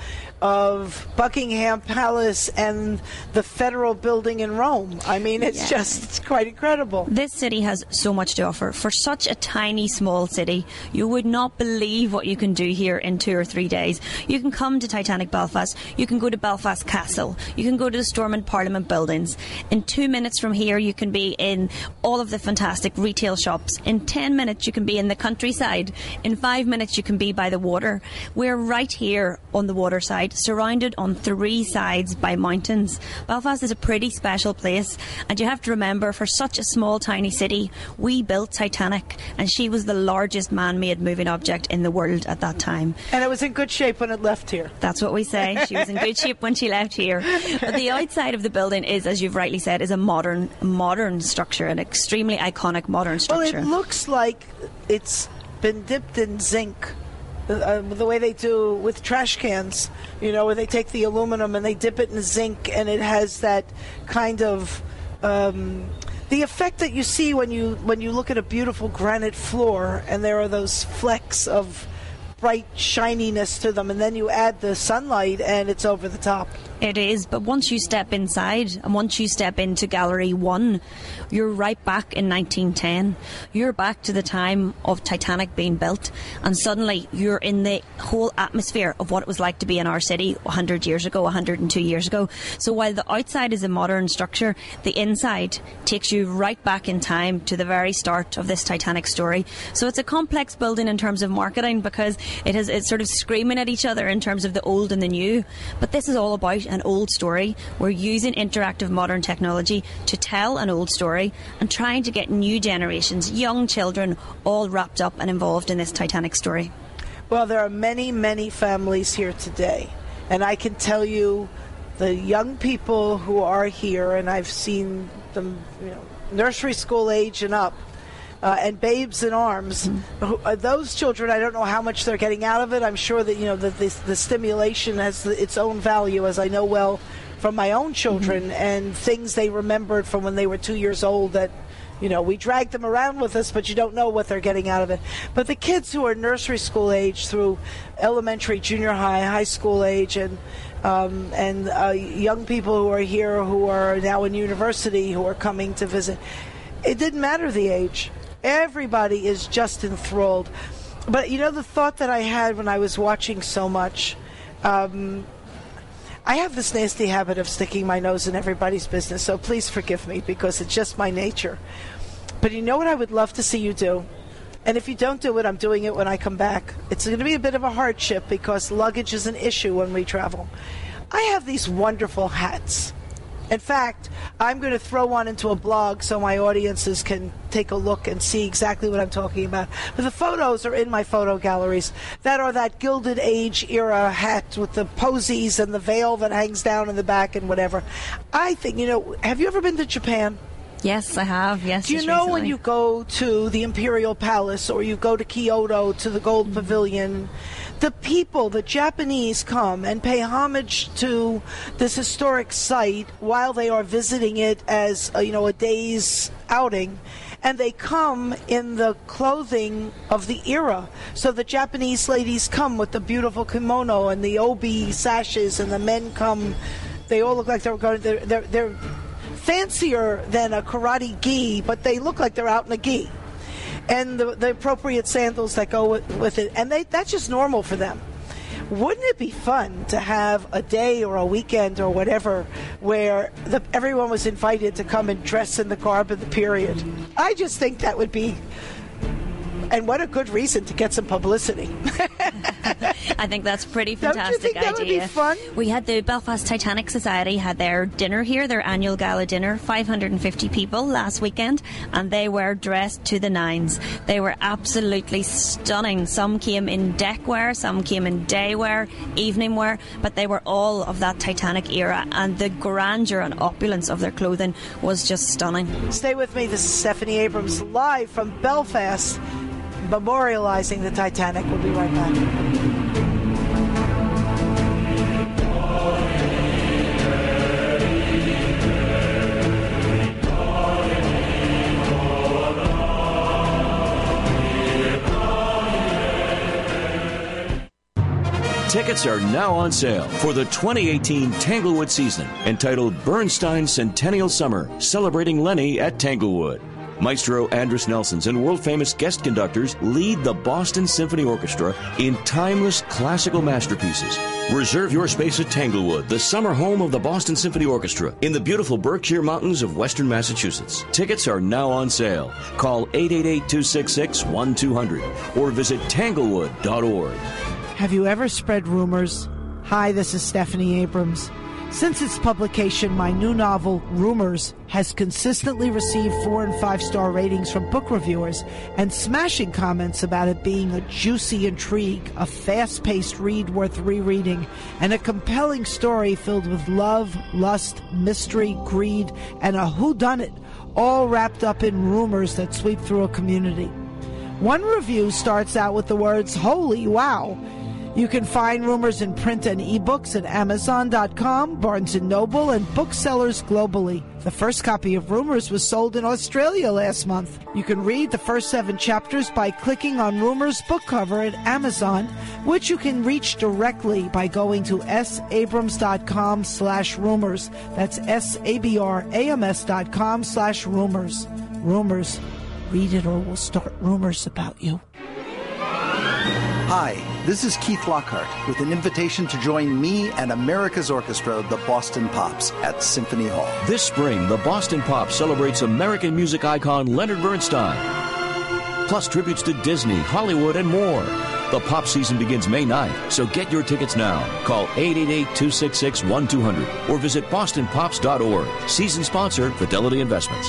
Speaker 4: of Buckingham Palace and the Federal Building in Rome. I mean, it's
Speaker 15: yeah.
Speaker 4: just it's quite incredible.
Speaker 15: This city has so much to offer. For such a tiny, small city, you would not believe what you can do here in two or three days. You can come to Titanic Belfast, you can go to Belfast Castle, you can go to the Stormont Parliament buildings. In two minutes from here, you can be in all of the fantastic retail shops. In ten minutes, you can be in the countryside. In five minutes, you can be by the water. We're right here on the water side, surrounded on three sides by mountains. Belfast is a pretty special place, and you have to remember, for such a small tiny city, we built Titanic, and she was the largest man-made moving object in the world at that time.
Speaker 4: And it was in good shape when it left here.
Speaker 15: That's what we say. She was in good shape when she left here. But the outside of the building is, as you've rightly said, is a modern modern structure, an extremely iconic modern structure.
Speaker 4: Well, it looks like it's been dipped in zinc. Uh, the way they do with trash cans, you know, where they take the aluminum and they dip it in zinc, and it has that kind of um, the effect that you see when you when you look at a beautiful granite floor, and there are those flecks of bright shininess to them, and then you add the sunlight, and it's over the top.
Speaker 15: It is, but once you step inside, and once you step into Gallery one, you're right back in nineteen ten. You're back to the time of Titanic being built, and suddenly you're in the whole atmosphere of what it was like to be in our city one hundred years ago, one hundred two years ago. So while the outside is a modern structure, the inside takes you right back in time to the very start of this Titanic story. So it's a complex building in terms of marketing, because it has, it's sort of screaming at each other in terms of the old and the new. But this is all about an old story. We're using interactive modern technology to tell an old story and trying to get new generations, young children, all wrapped up and involved in this Titanic story.
Speaker 4: Well, there are many, many families here today, and I can tell you the young people who are here, and I've seen them, you know, nursery school age and up, Uh, and babes in arms. Mm-hmm. Uh, those children, I don't know how much they're getting out of it. I'm sure that, you know, that this, the stimulation has the, its own value, as I know well from my own children, mm-hmm. and things they remembered from when they were two years old that, you know, we drag them around with us, but you don't know what they're getting out of it. But the kids who are nursery school age through elementary, junior high, high school age, and um, and uh, young people who are here who are now in university who are coming to visit, it didn't matter the age. Everybody is just enthralled. But, you know, the thought that I had when I was watching so much, um, I have this nasty habit of sticking my nose in everybody's business, so please forgive me, because it's just my nature. But you know what I would love to see you do? And if you don't do it, I'm doing it when I come back. It's going to be a bit of a hardship, because luggage is an issue when we travel. I have these wonderful hats. In fact, I'm going to throw one into a blog so my audiences can take a look and see exactly what I'm talking about. But the photos are in my photo galleries that are that Gilded Age era hat with the posies and the veil that hangs down in the back and whatever. I think, you know, have you ever been to Japan?
Speaker 15: Yes, I have. Yes.
Speaker 4: Do you know
Speaker 15: recently.
Speaker 4: when you go to the Imperial Palace or you go to Kyoto to the Gold Pavilion, the people, the Japanese, come and pay homage to this historic site while they are visiting it as a, you know, a day's outing, and they come in the clothing of the era. So the Japanese ladies come with the beautiful kimono and the obi sashes, and the men come. They all look like they're going. They're they're, they're fancier than a karate gi, but they look like they're out in a gi. And the, the appropriate sandals that go with, with it. And they, that's just normal for them. Wouldn't it be fun to have a day or a weekend or whatever where the, everyone was invited to come and dress in the garb of the period? I just think that would be... And what a good reason to get some publicity.
Speaker 15: I think that's a pretty fantastic
Speaker 4: Don't you think that
Speaker 15: idea.
Speaker 4: Would be fun?
Speaker 15: We had the Belfast Titanic Society had their dinner here, their annual gala dinner, five hundred fifty people last weekend, and they were dressed to the nines. They were absolutely stunning. Some came in deck wear, some came in day wear, evening wear, but they were all of that Titanic era, and the grandeur and opulence of their clothing was just stunning.
Speaker 4: Stay with me. This is Stephanie Abrams live from Belfast, memorializing the Titanic. We'll be right back.
Speaker 16: Tickets are now on sale for the twenty eighteen Tanglewood season, entitled Bernstein Centennial Summer, celebrating Lenny at Tanglewood. Maestro Andris Nelsons and world-famous guest conductors lead the Boston Symphony Orchestra in timeless classical masterpieces. Reserve your space at Tanglewood, the summer home of the Boston Symphony Orchestra in the beautiful Berkshire Mountains of western Massachusetts. Tickets are now on sale. Call eight eight eight, two six six, one two zero zero or visit tanglewood dot org.
Speaker 4: Have you ever spread rumors? Hi, this is Stephanie Abrams. Since its publication, my new novel, Rumors, has consistently received four and five star ratings from book reviewers and smashing comments about it being a juicy intrigue, a fast-paced read worth rereading, and a compelling story filled with love, lust, mystery, greed, and a whodunit, all wrapped up in rumors that sweep through a community. One review starts out with the words, "Holy wow." You can find Rumors in print and ebooks at amazon dot com, Barnes and Noble, and booksellers globally. The first copy of Rumors was sold in Australia last month. You can read the first seven chapters by clicking on Rumors book cover at Amazon, which you can reach directly by going to sabrams dot com slash rumors. That's S-A-B-R-A-M-S dot com slash rumors. Rumors. Read it or we'll start rumors about you.
Speaker 17: Hi, this is Keith Lockhart with an invitation to join me and America's Orchestra, the Boston Pops, at Symphony Hall.
Speaker 16: This spring, the Boston Pops celebrates American music icon Leonard Bernstein, plus tributes to Disney, Hollywood, and more. The pop season begins May ninth, so get your tickets now. Call eight eight eight, two six six, one two zero zero or visit boston pops dot org. Season sponsor, Fidelity Investments.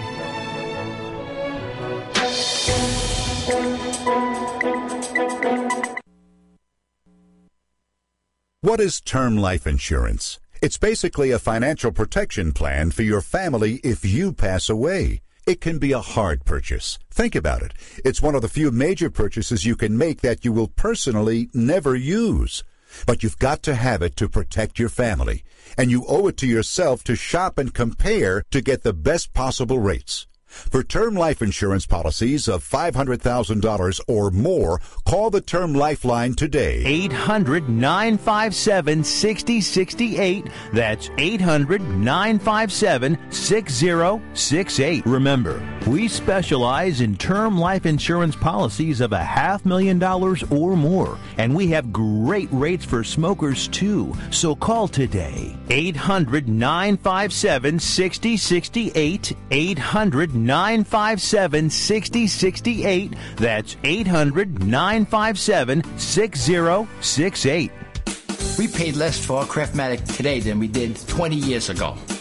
Speaker 18: What is term life insurance? It's basically a financial protection plan for your family if you pass away. It can be a hard purchase. Think about it. It's one of the few major purchases you can make that you will personally never use. But you've got to have it to protect your family. And you owe it to yourself to shop and compare to get the best possible rates. For term life insurance policies of five hundred thousand dollars or more, call the Term Lifeline today.
Speaker 8: eight hundred, nine five seven, six zero six eight. That's eight hundred, nine five seven, six zero six eight. Remember, we specialize in term life insurance policies of a half million dollars or more, and we have great rates for smokers too. So call today. eight hundred, nine five seven, six zero six eight. eight hundred, nine five seven, six zero six eight. That's eight hundred, nine five seven, six zero six eight.
Speaker 19: We paid less for our Craftmatic today than we did twenty years ago.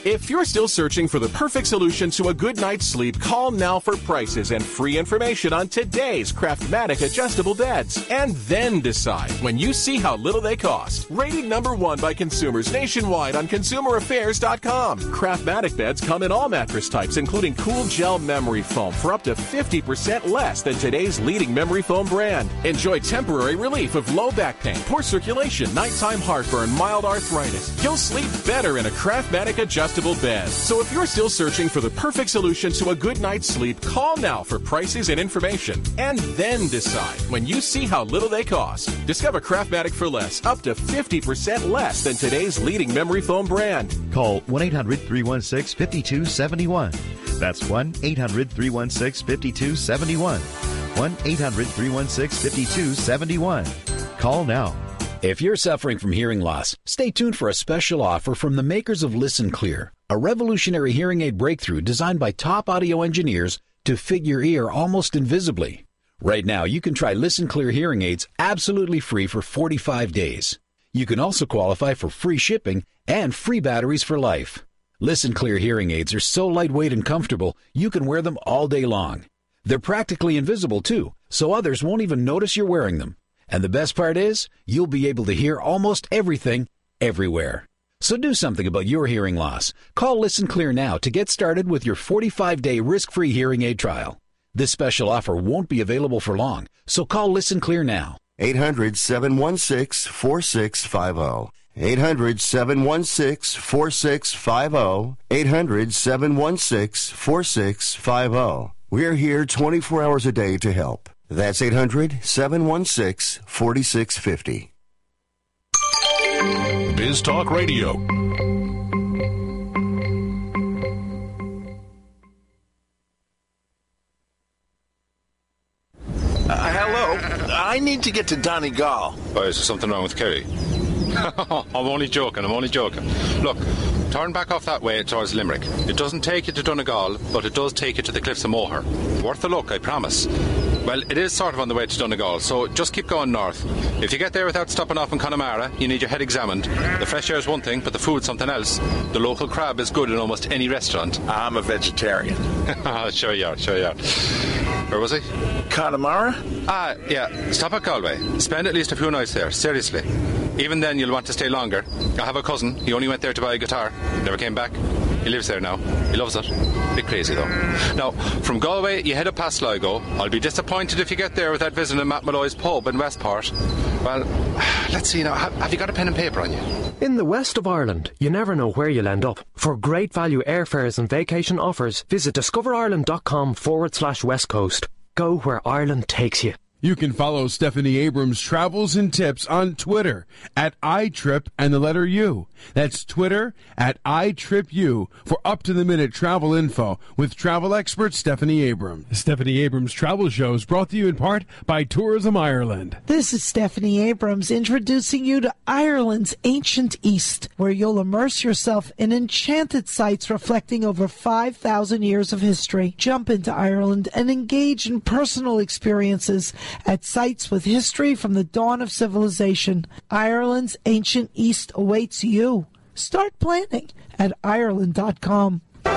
Speaker 10: If you're still searching for the perfect solution to a good night's sleep, call now for prices and free information on today's Craftmatic adjustable beds. And then decide when you see how little they cost. Rated number one by consumers nationwide on consumer affairs dot com. Craftmatic beds come in all mattress types, including cool gel memory foam for up to fifty percent less than today's leading memory foam brand. Enjoy temporary relief of low back pain, poor circulation, nighttime heartburn, mild arthritis. You'll sleep better in a Craftmatic adjustable bed. So if you're still searching for the perfect solution to a good night's sleep, call now for prices and information. And then decide when you see how little they cost. Discover Craftmatic for less, up to fifty percent less than today's leading memory foam brand.
Speaker 19: Call one eight hundred three one six five two seven one. That's one eight hundred three one six five two seven one. one eight hundred three one six five two seven one. Call now.
Speaker 20: If you're suffering from hearing loss, stay tuned for a special offer from the makers of Listen Clear, a revolutionary hearing aid breakthrough designed by top audio engineers to fit your ear almost invisibly. Right now, you can try Listen Clear hearing aids absolutely free for forty-five days. You can also qualify for free shipping and free batteries for life. Listen Clear hearing aids are so lightweight and comfortable, you can wear them all day long. They're practically invisible, too, so others won't even notice you're wearing them. And the best part is, you'll be able to hear almost everything, everywhere. So do something about your hearing loss. Call Listen Clear now to get started with your forty-five day risk-free hearing aid trial. This special offer won't be available for long, so call Listen Clear now.
Speaker 21: eight hundred seven one six four six five zero. eight hundred seven one six four six five zero. eight hundred seven one six four six five zero. We're here twenty-four hours a day to help. That's eight hundred seven one six four six five zero.
Speaker 10: Biz Talk Radio.
Speaker 22: Uh, hello. I need to get to Donegal.
Speaker 23: Oh, is there something wrong with Kerry? I'm only joking, I'm only joking. Look, turn back off that way towards Limerick. It doesn't take you to Donegal, but it does take you to the Cliffs of Moher. Worth a look, I promise. Well, it is sort of on the way to Donegal, so just keep going north. If you get there without stopping off in Connemara, you need your head examined. The fresh air is one thing, but the food's something else. The local crab is good in almost any restaurant.
Speaker 22: I'm a vegetarian.
Speaker 23: Sure you are, sure you are. Where was I?
Speaker 22: Connemara?
Speaker 23: Ah, yeah. Stop at Galway. Spend at least a few nights there, seriously. Even then, you'll want to stay longer. I have a cousin. He only went there to buy a guitar. Never came back. He lives there now. He loves it. Bit crazy, though. Now, from Galway, you head up past Sligo. I'll be disappointed if you get there without visiting Matt Malloy's pub in Westport. Well, let's see now. Have, have you got a pen and paper on you?
Speaker 24: In the west of Ireland, you never know where you'll end up. For great value airfares and vacation offers, visit discoverireland.com forward slash west coast. Go where Ireland takes you.
Speaker 3: You can follow Stephanie Abrams' travels and tips on Twitter at iTrip and the letter U. That's Twitter at iTripU for up-to-the-minute travel info with travel expert Stephanie Abrams. Stephanie Abrams' travel show is brought to you in part by Tourism Ireland.
Speaker 4: This is Stephanie Abrams introducing you to Ireland's ancient East, where you'll immerse yourself in enchanted sites reflecting over five thousand years of history. Jump into Ireland and engage in personal experiences at sites with history from the dawn of civilization. Ireland's ancient East awaits you. Start planning at Ireland dot com.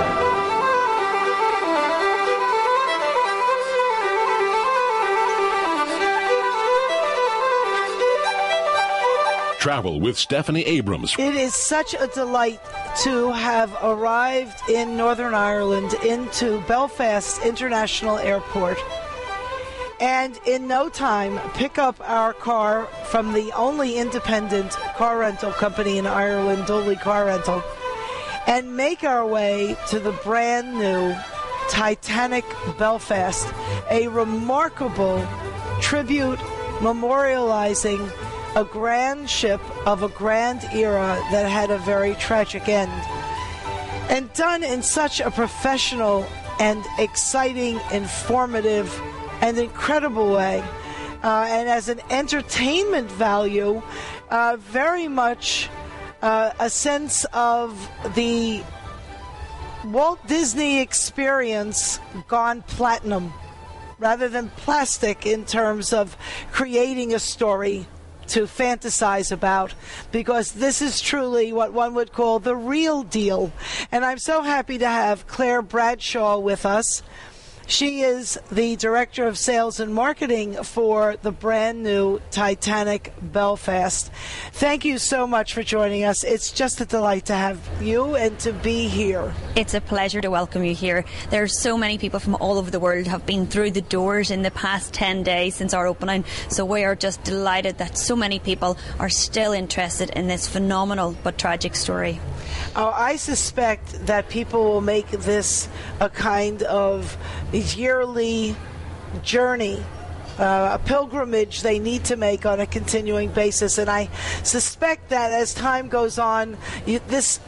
Speaker 10: Travel with Stephanie Abrams.
Speaker 4: It is such a delight to have arrived in Northern Ireland into Belfast International Airport. And in no time, pick up our car from the only independent car rental company in Ireland, Dolly Car Rental, and make our way to the brand new Titanic Belfast, a remarkable tribute memorializing a grand ship of a grand era that had a very tragic end. And done in such a professional and exciting, informative, and incredible way, uh, and as an entertainment value, uh, very much uh, a sense of the Walt Disney experience gone platinum, rather than plastic in terms of creating a story, to fantasize about, because this is truly what one would call the real deal. And I'm so happy to have Claire Bradshaw with us. She is the Director of Sales and Marketing for the brand new Titanic Belfast. Thank you so much for joining us. It's just a delight to have you and to be here.
Speaker 15: It's a pleasure to welcome you here. There are so many people from all over the world have been through the doors in the past ten days since our opening, so we are just delighted that so many people are still interested in this phenomenal but tragic story.
Speaker 4: Oh, I suspect that people will make this a kind of yearly journey, uh, a pilgrimage they need to make on a continuing basis. And I suspect that as time goes on, you, this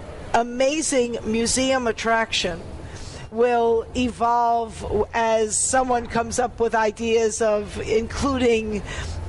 Speaker 4: amazing museum attraction will evolve as someone comes up with ideas of including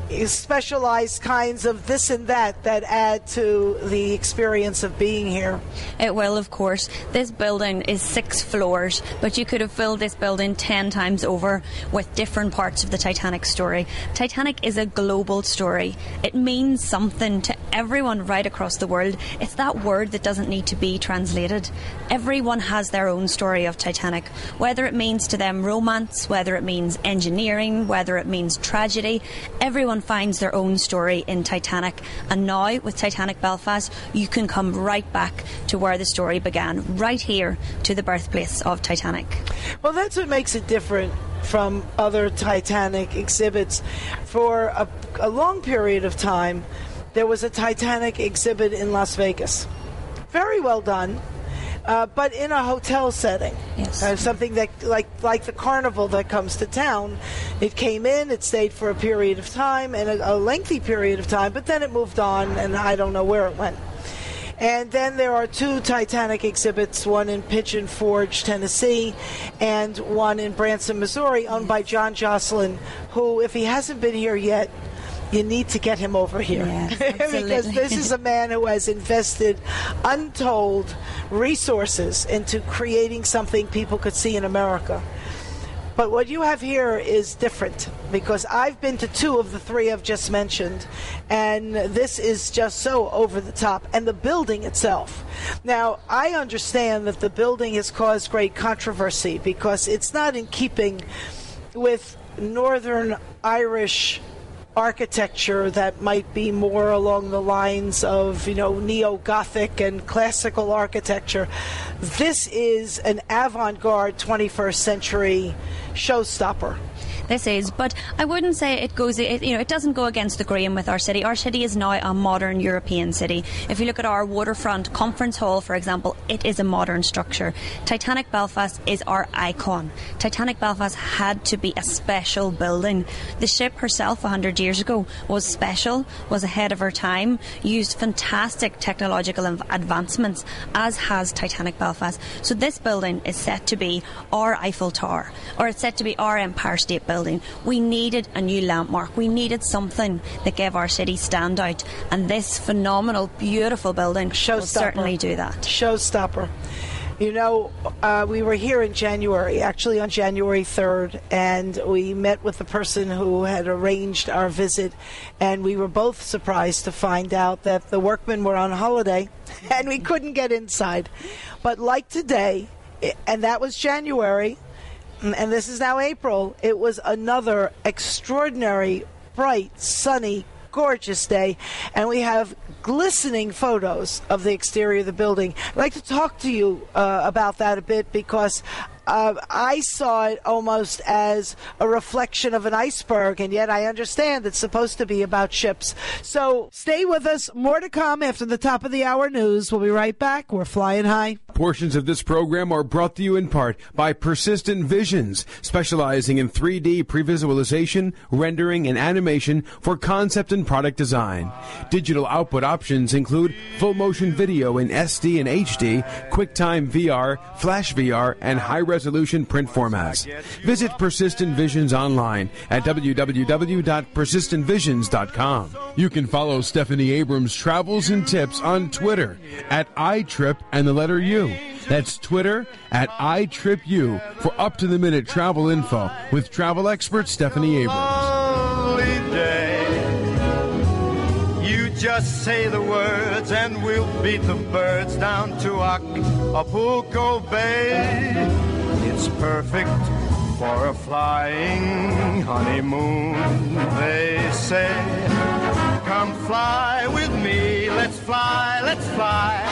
Speaker 4: specialized kinds of this and that that add to the experience of being here.
Speaker 15: It will, of course. This building is six floors, but you could have filled this building ten times over with different parts of the Titanic story. Titanic is a global story. It means something to everyone right across the world. It's that word that doesn't need to be translated. Everyone has their own story of Titanic, whether it means to them romance, whether it means engineering, whether it means tragedy. Everyone finds their own story in Titanic, and now with Titanic Belfast you can come right back to where the story began, right here to the birthplace of Titanic.
Speaker 4: Well, that's what makes it different from other Titanic exhibits. For a, a long period of time there was a Titanic exhibit in Las Vegas, very well done, Uh, but in a hotel setting.
Speaker 15: Yes.
Speaker 4: Uh, something that, like like the carnival that comes to town. It came in, it stayed for a period of time, and a, a lengthy period of time, but then it moved on, and I don't know where it went. And then there are two Titanic exhibits, one in Pigeon Forge, Tennessee, and one in Branson, Missouri, owned by John Jocelyn, who, if he hasn't been here yet, you need to get him over here.
Speaker 15: Yes,
Speaker 4: because this is a man who has invested untold resources into creating something people could see in America. But what you have here is different, because I've been to two of the three I've just mentioned, and this is just so over the top. And the building itself. Now, I understand that the building has caused great controversy because it's not in keeping with Northern Irish architecture that might be more along the lines of, you know, neo-Gothic and classical architecture. This is an avant-garde twenty-first century showstopper.
Speaker 15: This is, but I wouldn't say it goes, it, you know, it doesn't go against the grain with our city. Our city is now a modern European city. If you look at our waterfront conference hall, for example, it is a modern structure. Titanic Belfast is our icon. Titanic Belfast had to be a special building. The ship herself one hundred years ago was special, was ahead of her time, used fantastic technological advancements, as has Titanic Belfast. So this building is set to be our Eiffel Tower, or it's set to be our Empire State Building. We needed a new landmark. We needed something that gave our city stand out, and this phenomenal, beautiful building will certainly do that.
Speaker 4: Showstopper. You know, uh, we were here in January, actually on January third, and we met with the person who had arranged our visit, and we were both surprised to find out that the workmen were on holiday and we couldn't get inside. But like today, and that was January, and this is now April, it was another extraordinary, bright, sunny, gorgeous day, and we have glistening photos of the exterior of the building. I'd like to talk to you uh, about that a bit, because uh, I saw it almost as a reflection of an iceberg, and yet I understand it's supposed to be about ships. So stay with us. More to come after the top of the hour news. We'll be right back. We're flying high.
Speaker 3: Portions of this program are brought to you in part by Persistent Visions, specializing in three D pre-visualization, rendering, and animation for concept and product design. Digital output options include full motion video in S D and H D, QuickTime V R, Flash V R, and high-resolution print formats. Visit Persistent Visions online at w w w dot persistent visions dot com. You can follow Stephanie Abrams' travels and tips on Twitter at iTrip and the letter U. That's Twitter at iTripU for up-to-the-minute travel info with travel expert Stephanie Abrams.
Speaker 1: You just say the words and we'll beat the birds down to Acapulco Bay. It's perfect for a flying honeymoon, they say. Come fly with me, let's fly, let's fly.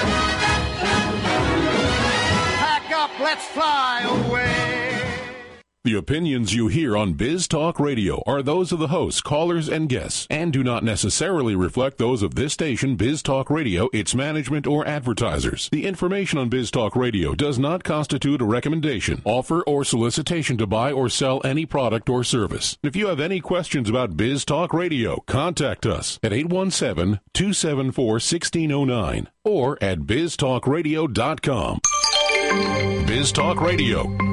Speaker 1: Pack up, let's fly away.
Speaker 2: The opinions you hear on Biz Talk Radio are those of the hosts, callers, and guests, and do not necessarily reflect those of this station, Biz Talk Radio, its management, or advertisers. The information on Biz Talk Radio does not constitute a recommendation, offer, or solicitation to buy or sell any product or service. If you have any questions about Biz Talk Radio, contact us at eight one seven, two seven four, one six zero nine or at biz talk radio dot com. Biz Talk Radio.